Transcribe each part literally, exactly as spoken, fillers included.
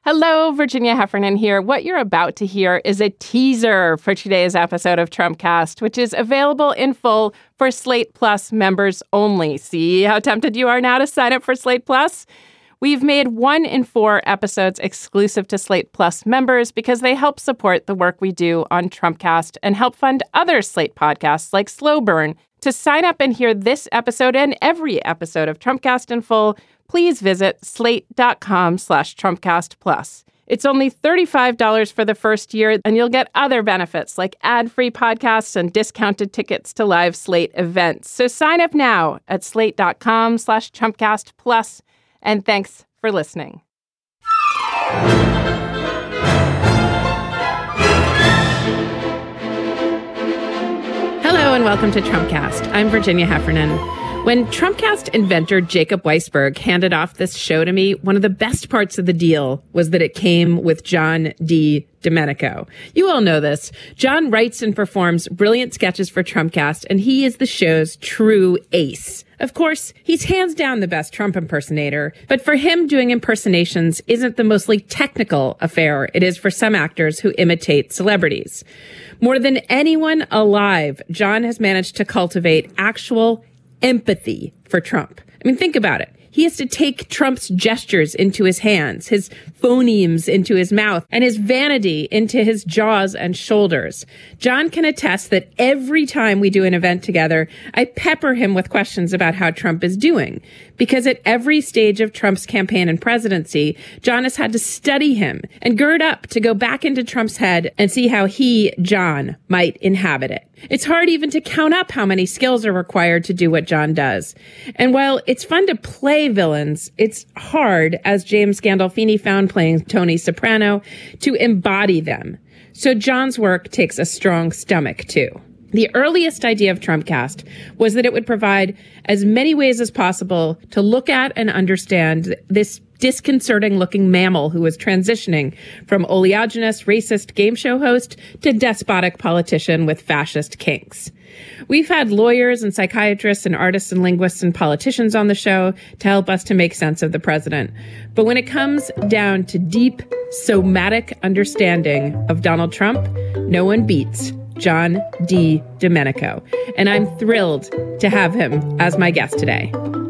Hello, Virginia Heffernan here. What you're about to hear is a teaser for today's episode of Trumpcast, which is available in full for Slate Plus members only. See how tempted you are now to sign up for Slate Plus? We've made one in four episodes exclusive to Slate Plus members because they help support the work we do on Trumpcast and help fund other Slate podcasts like Slow Burn. To sign up and hear this episode and every episode of Trumpcast in full, please visit slate.com slash Trumpcast Plus. It's only thirty-five dollars for the first year, and you'll get other benefits like ad-free podcasts and discounted tickets to live Slate events. So sign up now at slate.com slash Trumpcast Plus, and thanks for listening. Hello and welcome to Trumpcast. I'm Virginia Heffernan. When Trumpcast inventor Jacob Weisberg handed off this show to me, one of the best parts of the deal was that it came with John D. Domenico. You all know this. John writes and performs brilliant sketches for Trumpcast, and he is the show's true ace. Of course, he's hands down the best Trump impersonator, but for him, doing impersonations isn't the mostly technical affair it is for some actors who imitate celebrities. More than anyone alive, John has managed to cultivate actual empathy for Trump. I mean, think about it. He has to take Trump's gestures into his hands, his phonemes into his mouth, and his vanity into his jaws and shoulders. John can attest that every time we do an event together, I pepper him with questions about how Trump is doing. Because at every stage of Trump's campaign and presidency, John has had to study him and gird up to go back into Trump's head and see how he, John, might inhabit it. It's hard even to count up how many skills are required to do what John does. And while it's fun to play villains, it's hard, as James Gandolfini found playing Tony Soprano, to embody them. So John's work takes a strong stomach, too. The earliest idea of Trumpcast was that it would provide as many ways as possible to look at and understand this disconcerting-looking mammal who was transitioning from oleaginous, racist game show host to despotic politician with fascist kinks. We've had lawyers and psychiatrists and artists and linguists and politicians on the show to help us to make sense of the president. But when it comes down to deep, somatic understanding of Donald Trump, no one beats John D. Domenico. And I'm thrilled to have him as my guest today.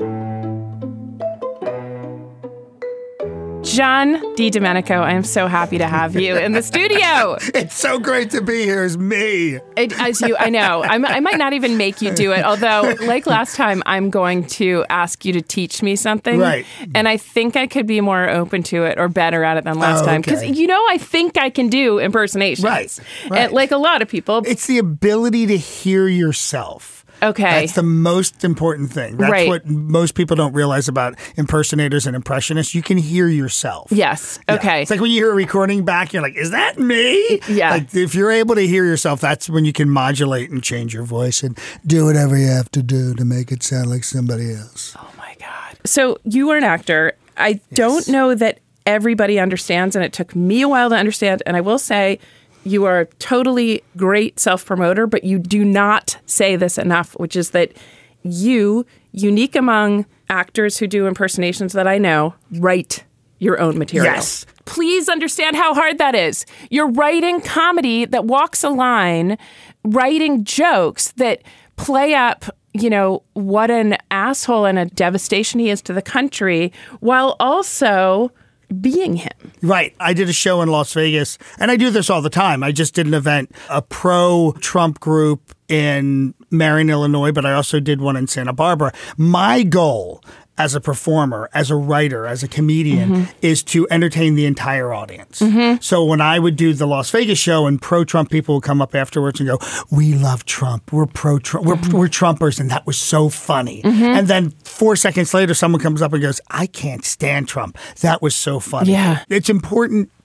John D. Domenico, I am so happy to have you in the studio. It's so great to be here as me. It, as you, I know. I'm, I might not even make you do it, although, like last time, I'm going to ask you to teach me something. Right. And I think I could be more open to it or better at it than last oh, time. Because, okay. you know, I think I can do impersonations. Right. right. And, like a lot of people. It's the ability to hear yourself. Okay. That's the most important thing. That's right. what most people don't realize about impersonators and impressionists. You can hear yourself. Yes. Okay. Yeah. It's like when you hear a recording back, you're like, is that me? Yeah. Like if you're able to hear yourself, that's when you can modulate and change your voice and do whatever you have to do to make it sound like somebody else. Oh, my God. So you are an actor. I yes. don't know that everybody understands, and it took me a while to understand. And I will say, you are a totally great self-promoter, but you do not say this enough, which is that you, unique among actors who do impersonations that I know, write your own material. Yes. Please understand how hard that is. You're writing comedy that walks a line, writing jokes that play up, you know, what an asshole and a devastation he is to the country, while also being him. Right. I did a show in Las Vegas, and I do this all the time. I just did an event, a pro-Trump group in Marion, Illinois, but I also did one in Santa Barbara. My goal as a performer, as a writer, as a comedian, mm-hmm. is to entertain the entire audience. Mm-hmm. So when I would do the Las Vegas show and pro-Trump people would come up afterwards and go, we love Trump. We're pro-Trump. We're, mm-hmm. we're Trumpers. And that was so funny. Mm-hmm. And then four seconds later, someone comes up and goes, I can't stand Trump. That was so funny. Yeah. It's important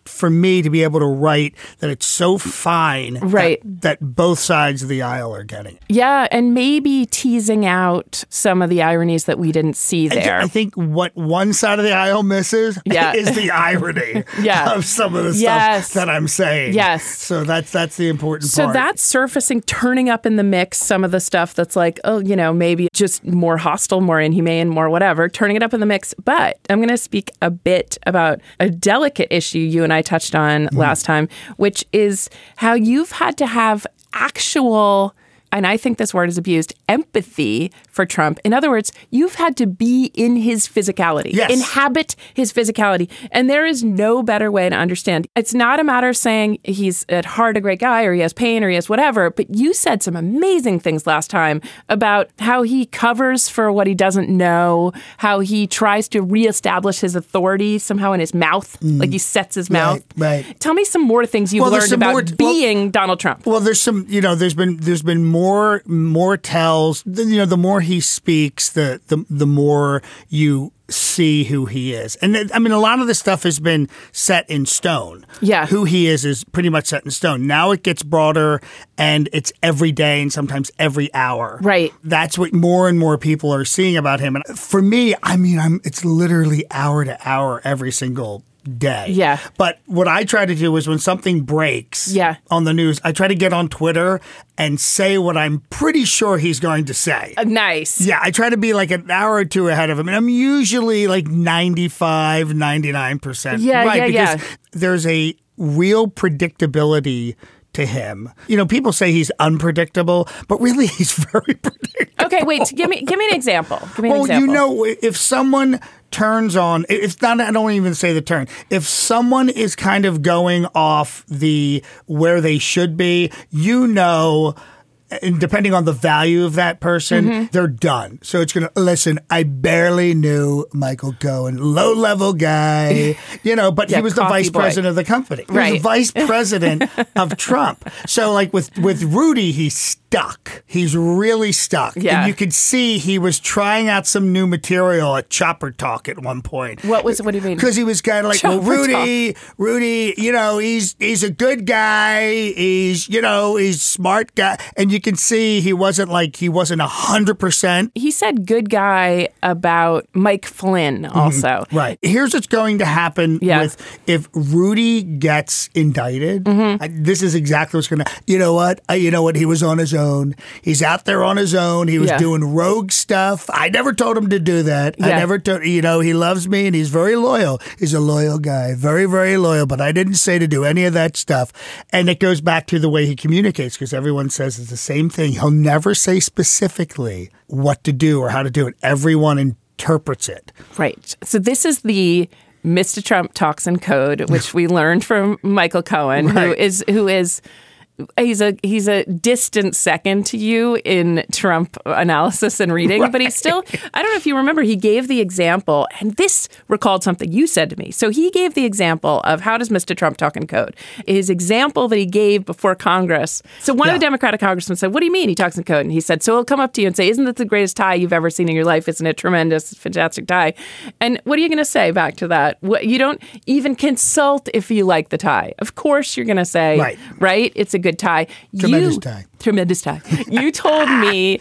for me to be able to write that it's so fine right. that, that both sides of the aisle are getting it. Yeah, and maybe teasing out some of the ironies that we didn't see there. I, I think what one side of the aisle misses yeah. is the irony yeah. of some of the yes. stuff that I'm saying. Yes. So that's that's the important so part. So that's surfacing, turning up in the mix some of the stuff that's like, oh, you know, maybe just more hostile, more inhumane, more whatever, turning it up in the mix. But I'm going to speak a bit about a delicate issue you and I touched on mm. last time, which is how you've had to have actual, and I think this word is abused, empathy for Trump. In other words, you've had to be in his physicality, yes. inhabit his physicality. And there is no better way to understand. It's not a matter of saying he's at heart a great guy or he has pain or he has whatever. But you said some amazing things last time about how he covers for what he doesn't know, how he tries to reestablish his authority somehow in his mouth, mm. like he sets his mouth. Right, right. Tell me some more things you've well, learned about more, being well, Donald Trump. Well, there's some, you know, there's been there's been more more tells. You know, the more he speaks, the the the more you see who he is. And I mean, a lot of this stuff has been set in stone. Yeah. Who he is is pretty much set in stone. Now it gets broader and it's every day and sometimes every hour. Right. That's what more and more people are seeing about him. And for me, I mean, I'm it's literally hour to hour every single day. Yeah. But what I try to do is when something breaks yeah. on the news, I try to get on Twitter and say what I'm pretty sure he's going to say. Uh, nice. Yeah, I try to be like an hour or two ahead of him. And I'm usually like ninety-five, ninety-nine percent yeah, right. Yeah, because yeah. there's a real predictability to him. You know, people say he's unpredictable, but really he's very predictable. Okay, wait, give me give me an example. Give me an well, example. you know, if someone turns on, it's not, I don't even say the turn. If someone is kind of going off the where they should be, you know, and depending on the value of that person, mm-hmm. they're done. So it's going to, listen, I barely knew Michael Cohen, low-level guy, you know, but yeah, he was the vice boy. president of the company. He right. was the vice president of Trump. So like with, with Rudy, he's stuck. He's really stuck. Yeah. And you could see he was trying out some new material at Chopper Talk at one point. What was, what do you mean? Because he was kind of like, Chopper well, Rudy, Talk. Rudy, you know, he's, he's a good guy. He's, you know, he's a smart guy. And you You can see he wasn't like he wasn't a hundred percent. He said good guy about Mike Flynn also. Mm-hmm. Right. Here's what's going to happen yeah. with if Rudy gets indicted. Mm-hmm. I, this is exactly what's going to. You know what? I, you know what? He was on his own. He's out there on his own. He was yeah. doing rogue stuff. I never told him to do that. Yeah. I never told. You know, he loves me and he's very loyal. He's a loyal guy, very very loyal. But I didn't say to do any of that stuff. And it goes back to the way he communicates because everyone says it's the same thing. He'll never say specifically what to do or how to do it. Everyone interprets it. Right. So this is the Mister Trump talks in code, which we learned from Michael Cohen, right. who is who is he's a he's a distant second to you in Trump analysis and reading, right. but he's still, I don't know if you remember, he gave the example, and this recalled something you said to me. So he gave the example of how does Mister Trump talk in code? His example that he gave before Congress. So one yeah. of the Democratic congressmen said, what do you mean he talks in code? And he said, so he'll come up to you and say, isn't that the greatest tie you've ever seen in your life? Isn't it tremendous, fantastic tie? And what are you going to say back to that? What, you don't even consult if you like the tie. Of course you're going to say, right. right? It's a good tie. Tremendous you, tie. Tremendous tie. You told me,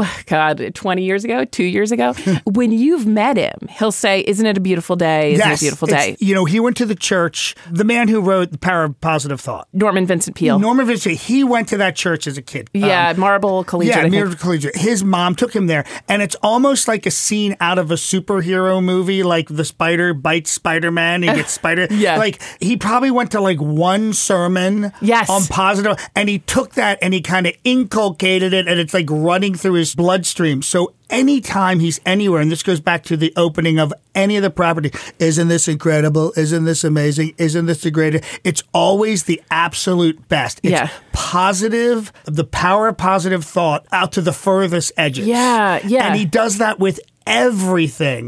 God, twenty years ago, two years ago, when you've met him, he'll say, isn't it a beautiful day? Isn't yes, it a beautiful day? You know, he went to the church, the man who wrote The Power of Positive Thought. Norman Vincent Peale. Norman Vincent, he went to that church as a kid. Yeah, um, Marble Collegiate. Yeah, Marble Collegiate. His mom took him there, and it's almost like a scene out of a superhero movie, like the spider bites Spider-Man, he gets Spider. yeah. Like, he probably went to like one sermon yes. on positive, and he took that and he kind of inculcated it, and it's like running through his bloodstream. So anytime he's anywhere, and this goes back to the opening of any of the property, isn't this incredible? Isn't this amazing? Isn't this the greatest? It's always the absolute best. It's yeah. positive, the power of positive thought out to the furthest edges. Yeah, yeah. And he does that with everything.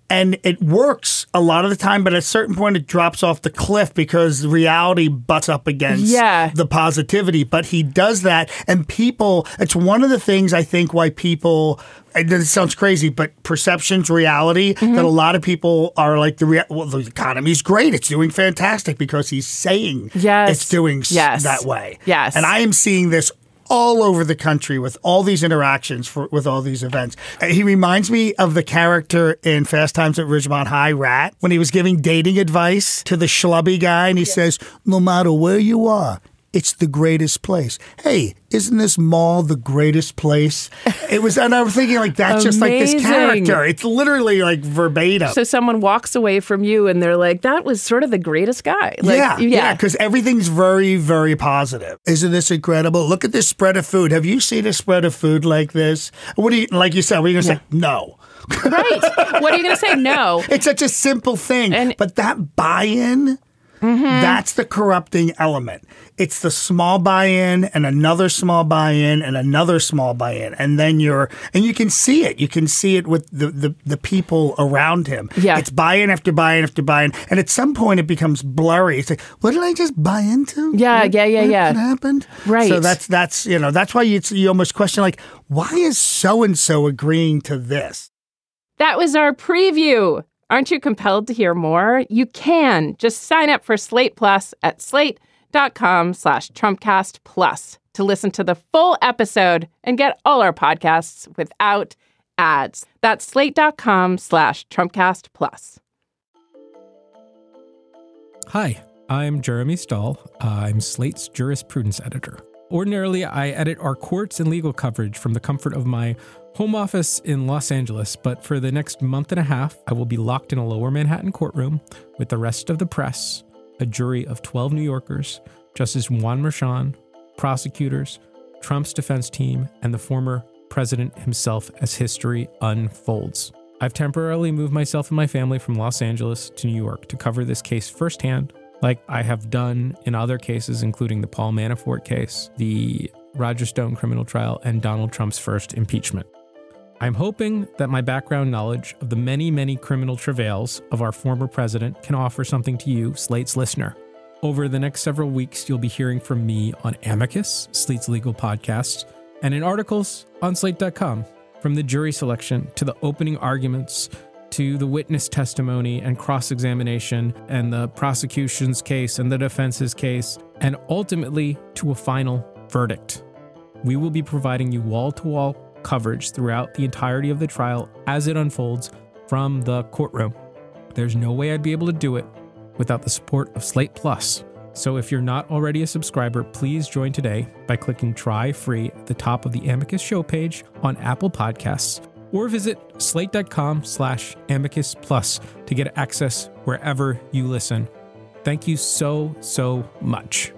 And it works a lot of the time, but at a certain point it drops off the cliff because reality butts up against Yeah. the positivity. But he does that, and people, it's one of the things I think why people, and this sounds crazy, but perception's reality, Mm-hmm. that a lot of people are like, the rea- well, the economy's great, it's doing fantastic, because he's saying Yes. it's doing s- Yes. that way. Yes. And I am seeing this all over the country with all these interactions for, with all these events. Uh, He reminds me of the character in Fast Times at Ridgemont High, Rat, when he was giving dating advice to the schlubby guy, and he says, no matter where you are, it's the greatest place. Hey, isn't this mall the greatest place? It was, and I was thinking, like, that's just like this Amazing. character. It's literally like verbatim. So someone walks away from you and they're like, that was sort of the greatest guy. Like, yeah, yeah, because everything's very, very positive. Isn't this incredible? Look at this spread of food. Have you seen a spread of food like this? What do you, like you said, what are you going to say? No. Right. What are you going to say? No. It's such a simple thing. And- but that buy-in, that's the corrupting element. It's the small buy-in and another small buy-in and another small buy-in. And then you're, and you can see it. You can see it with the, the, the people around him. Yeah. It's buy-in after buy-in after buy-in. And at some point it becomes blurry. It's like, what did I just buy into? Yeah, What- yeah, yeah, what yeah. happened? Right. So that's, that's, you know, that's why you, you almost question, like, why is so-and-so agreeing to this? That was our preview. Aren't you compelled to hear more? You can. Just sign up for Slate Plus at slate.com slash Trumpcast Plus to listen to the full episode and get all our podcasts without ads. That's slate.com slash Trumpcast Plus. Hi, I'm Jeremy Stahl. I'm Slate's jurisprudence editor. Ordinarily, I edit our courts and legal coverage from the comfort of my home office in Los Angeles, but for the next month and a half, I will be locked in a lower Manhattan courtroom with the rest of the press, a jury of twelve New Yorkers, Justice Juan Merchan, prosecutors, Trump's defense team, and the former president himself as history unfolds. I've temporarily moved myself and my family from Los Angeles to New York to cover this case firsthand, like I have done in other cases, including the Paul Manafort case, the Roger Stone criminal trial, and Donald Trump's first impeachment. I'm hoping that my background knowledge of the many, many criminal travails of our former president can offer something to you, Slate's listener. Over the next several weeks, you'll be hearing from me on Amicus, Slate's legal podcast, and in articles on slate dot com. From the jury selection to the opening arguments to the witness testimony and cross-examination and the prosecution's case and the defense's case, and ultimately to a final verdict. We will be providing you wall-to-wall coverage throughout the entirety of the trial as it unfolds from the courtroom. There's no way I'd be able to do it without the support of Slate Plus. So if you're not already a subscriber, please join today by clicking Try Free at the top of the Amicus show page on Apple Podcasts, or visit slate.com slash amicus plus to get access wherever you listen. Thank you so, so much.